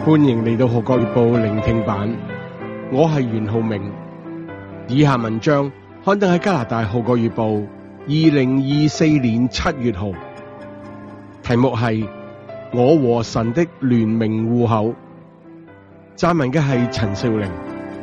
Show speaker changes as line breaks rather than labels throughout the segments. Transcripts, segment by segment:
歡迎嚟到《號角月報》聆聽版，我係袁浩明。以下文章刊登喺加拿大《號角月報》2024年7月號，題目係我和神的聯名戶口。撰文嘅係陳少玲。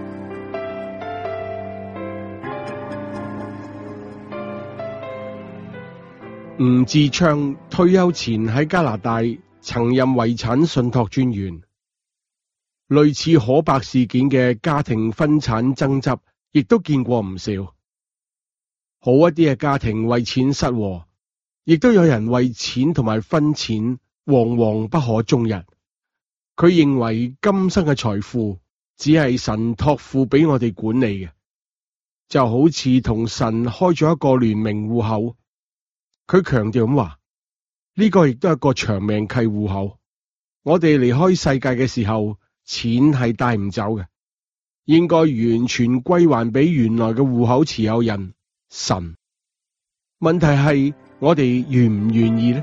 吳志昌退休前喺加拿大曾任遺產信託專員。類似可伯事件嘅家庭分產爭執，亦都見過唔少。好一啲嘅家庭為錢失和，亦都有人為錢同埋分錢惶惶不可終日。佢認為今生嘅財富只係神託付俾我哋管理嘅，就好似同神開咗一個聯名戶口。佢強調咁話，呢個亦都係一個長命契戶口。我哋離開世界嘅時候，錢係帶唔走嘅，應該完全歸還俾原來嘅戶口持有人神。問題係我哋願唔願意呢？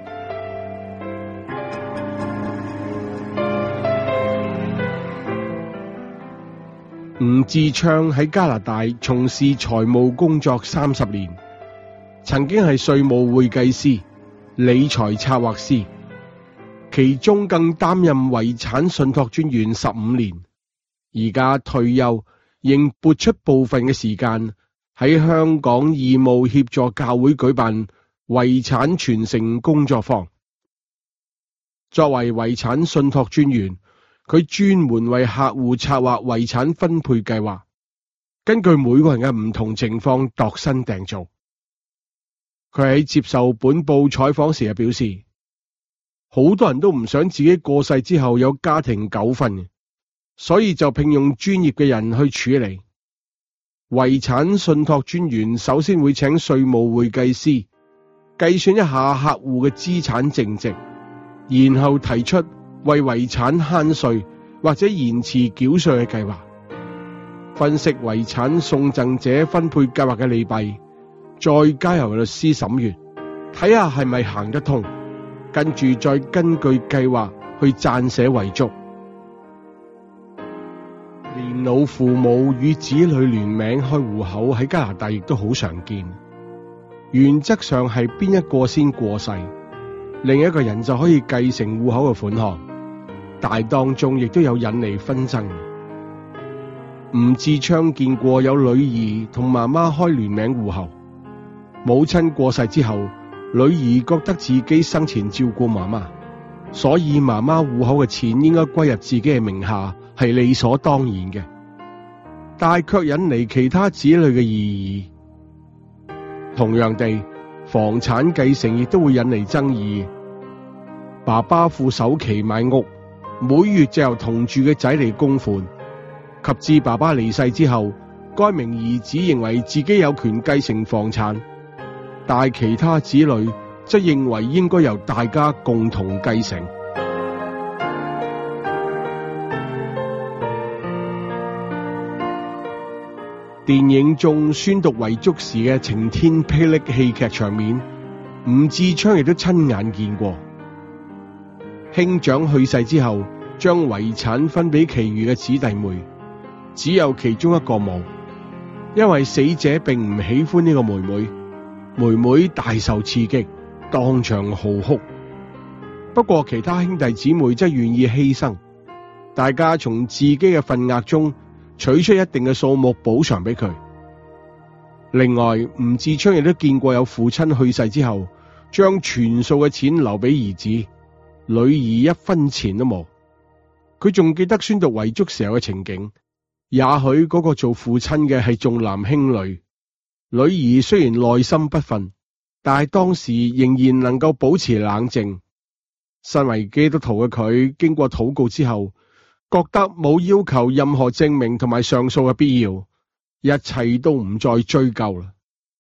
吳志昌喺加拿大從事財務工作30年，曾經係稅務會計師、理財策劃師。其中更擔任遺產信託專員15年，而家退休，仍撥出部分嘅時間喺香港義務協助教會舉辦遺產傳承工作坊。作為遺產信託專員，佢專門為客戶策劃遺產分配計劃，根據每個人嘅唔同情況度身訂造。佢喺接受本報採訪時表示，好多人都唔想自己過世之後有家庭糾紛，所以就聘用專業嘅人去處理。遺產信託專員首先會請稅務會計師計算一下客戶嘅資產淨值，然後提出為遺產慳稅或者延遲繳稅嘅計劃，分析遺產送贈者分配計劃嘅利弊，再交由律師審閱，睇下係咪行得通。跟住再根據計劃去撰寫遺囑。年老父母與子女聯名開戶口喺加拿大亦都好常見。原則上係邊一個先過世，另一個人就可以繼承戶口嘅款項，但當中亦都有引嚟紛爭。吳志昌見過有女兒同媽媽開聯名戶口，母親過世之後，女兒覺得自己生前照顧媽媽，所以媽媽戶口嘅錢應該歸入自己嘅名下，係理所當然嘅。但係卻引嚟其他子女嘅異議。同樣地，房產繼承亦都會引嚟爭議。爸爸付首期買屋，每月就由同住嘅仔嚟供款，及至爸爸離世之後，該名兒子認為自己有權繼承房產，但其他子女則認為應該由大家共同繼承。電影中宣讀遺囑時嘅晴天霹靂戲劇場面，吳志昌亦都親眼見過。兄長去世之後，將遺產分俾其餘嘅子弟妹，只有其中一個冇，因為死者並唔喜歡呢個妹妹。妹妹大受刺激，當場嚎哭。不過其他兄弟姊妹則願意犧牲，大家從自己嘅份額中取出一定嘅數目補償俾佢。另外，吳志昌亦都見過有父親去世之後，將全數嘅錢留俾兒子，女兒一分錢都冇。佢仲記得宣讀遺囑時候嘅情景，也許嗰個做父親嘅係重男輕女。女兒雖然內心不忿，但係當時仍然能夠保持冷靜。身為基督徒嘅佢，經過禱告之後，覺得冇要求任何證明同埋上訴嘅必要，一切都唔再追究啦。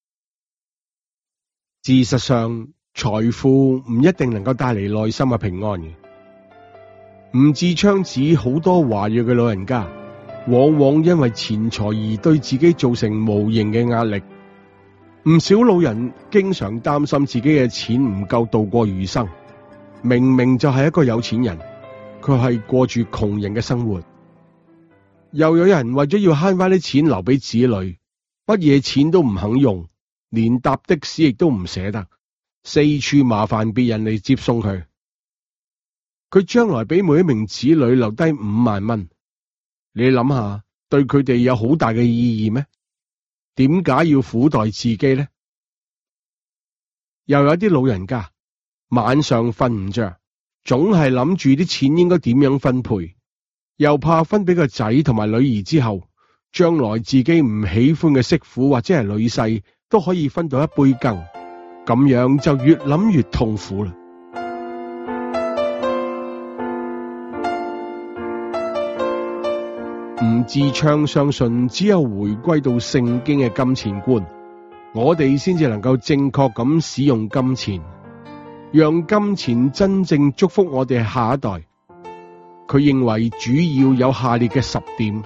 事實上，財富唔一定能夠帶嚟內心嘅平安嘅。吳志昌指好多華裔嘅老人家，往往因為錢財而對自己造成無形嘅壓力。唔少老人經常擔心自己嘅錢唔夠度過餘生，明明就係一個有錢人， 卻係過住窮人嘅生活。又有人為咗要慳翻啲錢留俾子女，乜嘢錢都唔肯用，連搭的士亦都唔捨得，四處麻煩別人嚟接送佢。佢將來俾每一名子女留低5萬蚊，你諗下，對佢哋有好大嘅意義咩？點解要苦待自己呢？又有啲老人家晚上瞓唔着，總係諗住啲錢應該點樣分配，又怕分俾個仔同埋女兒之後，將來自己唔喜歡嘅媳婦或者係女婿都可以分到一杯羹，咁樣就越諗越痛苦啦。吳志昌相信，只有回歸到聖經嘅金錢觀，我哋先至能夠正確咁使用金錢，讓金錢真正祝福我哋下一代。佢認為主要有下列嘅10點：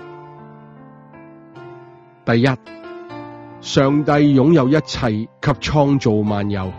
第一，上帝擁有一切及創造萬有；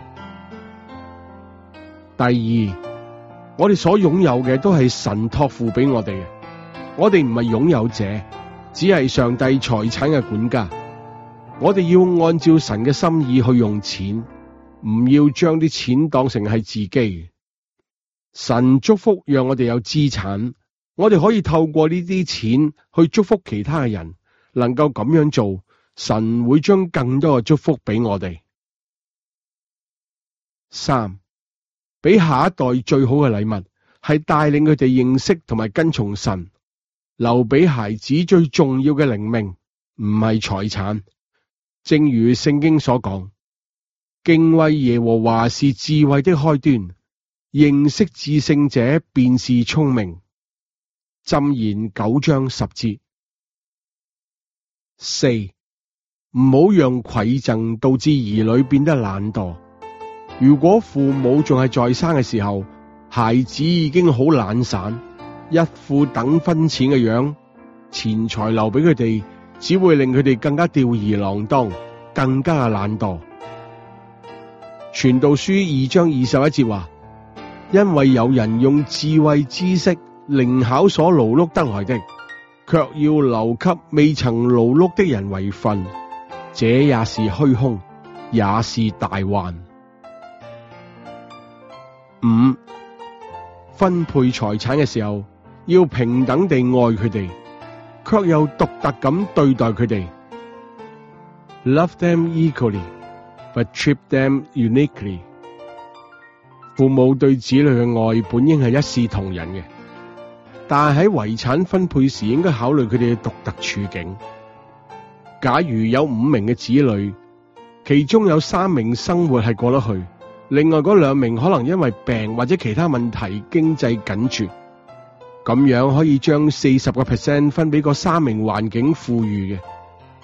第二，我哋所擁有嘅都係神託付俾我哋嘅。我哋唔係擁有者，只係上帝財產嘅管家。我哋要按照神嘅心意去用錢，唔要將啲錢當成係自己。神祝福讓我哋有資產，我哋可以透過呢啲錢去祝福其他嘅人。能夠咁樣做，神會將更多嘅祝福俾我哋。3，俾下一代最好嘅禮物係帶領佢哋認識同埋跟從神。留俾孩子最重要嘅靈命，唔係財產。正如聖經所講，敬畏耶和華是智慧的開端，認識至聖者便是聰明。箴言9章10節。4，唔好讓饋贈導致兒女變得懶惰。如果父母仲係在生嘅時候，孩子已經好懶散，一副等分錢嘅樣，錢財留俾佢哋，只會令佢哋更加吊兒郎當，更加嘅懶惰。傳道書2章21節話：因為有人用智慧知識靈巧所勞碌得來的，卻要留給未曾勞碌的人為分，這也是虛空，也是大患。5，分配財產嘅時候，要平等地愛佢哋，卻又獨特咁對待佢哋。Love them equally, but treat them uniquely。父母對子女嘅愛本應係一視同仁嘅，但係喺遺產分配時，應該考慮佢哋嘅獨特處境。假如有5名嘅子女，其中有3名生活係過得去，另外嗰2名可能因為病或者其他問題經濟緊絀。咁樣可以將40% 分俾嗰3名環境富裕嘅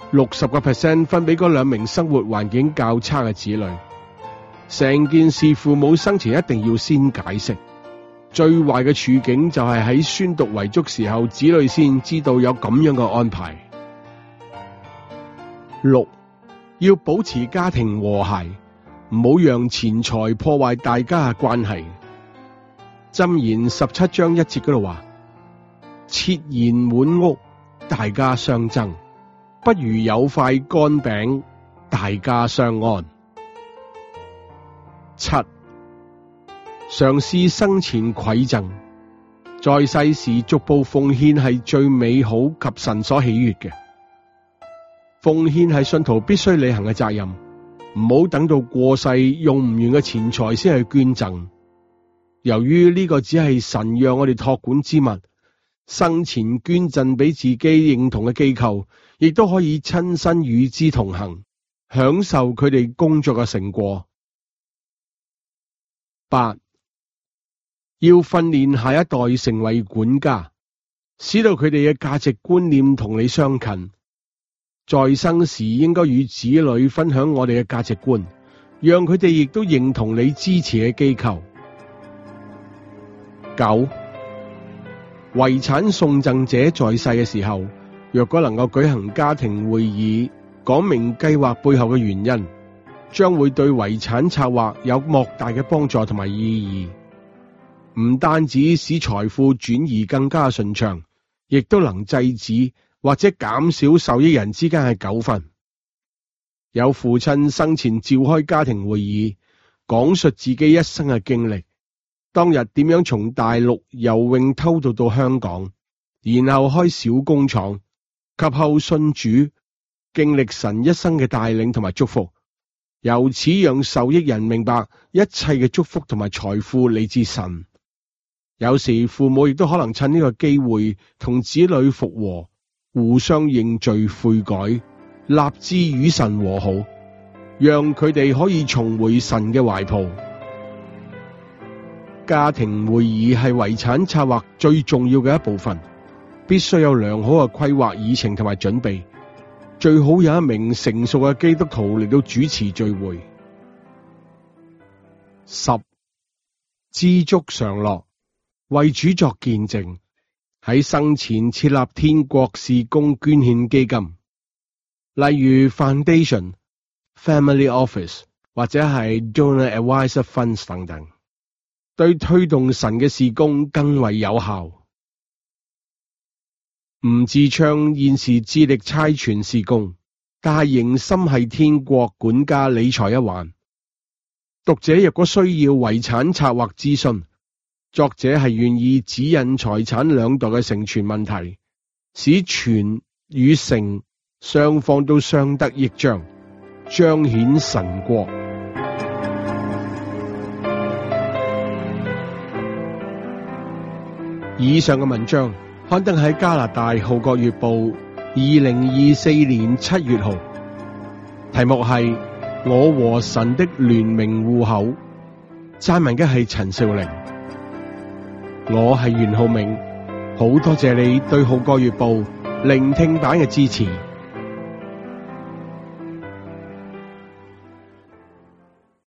，60% 分俾嗰2名生活環境較差嘅子女。成件事父母生前一定要先解釋。最壞嘅處境就係喺宣讀遺囑時候，子女先知道有咁樣嘅安排。6，要保持家庭和諧，唔好讓錢財破壞大家嘅關係。箴言17章1節嗰度話：設筵滿屋，大家相爭，不如有塊乾餅，大家相安。7，嘗試生前饋贈，在世時逐步奉獻係最美好及神所喜悅嘅。奉獻係信徒必須履行嘅責任，唔好等到過世用唔完嘅錢財先去捐贈。由於呢個只係神讓我哋託管之物，生前捐贈俾自己認同嘅機構，亦都可以親身與之同行，享受佢哋工作嘅成果。8，要訓練下一代成為管家，使到佢哋嘅價值觀念同你相近。在生時應該與子女分享我哋嘅價值觀，讓佢哋亦都認同你支持嘅機構。9，遺產送贈者在世嘅時候，若果能夠舉行家庭會議，講明計劃背後嘅原因，將會對遺產策劃有莫大嘅幫助同埋意義。 唔單止使財富轉移更加順暢，亦都能制止或者減少受益人之間嘅糾紛。有父親生前召開家庭會議，講述自己一生嘅經歷，當日點樣從大陸游泳偷渡到香港，然後開小工廠，及後信主，經歷神一生嘅帶領同埋祝福，由此讓受益人明白一切嘅祝福同埋財富嚟自神。有時父母亦都可能趁呢個機會同子女復和，互相認罪悔改，立志與神和好，讓佢哋可以重回神嘅懷抱。家庭會議係遺產策劃最重要嘅一部分，必須有良好嘅規劃議程同埋準備，最好有一名成熟嘅基督徒嚟到主持聚會。10. 知足常樂，為主作見證，喺生前設立天國事工捐獻基金，例如 Foundation、Family Office 或者係 Donor Advisor Funds 等等，對推動神嘅事工更為有效。吳志昌現時致力差傳事工，但係仍心繫天國管家理財一環。讀者若果需要遺產策劃諮詢，作者係願意指引財產兩代嘅承傳問題，使傳與承雙方都相得益彰，彰顯神國。以上嘅文章刊登喺加拿大《號角月報》2024年7月號，題目係我和神的聯名戶口，撰文嘅係陳少玲。我係袁浩明，好多謝你對《號角月報》聆聽版嘅支持。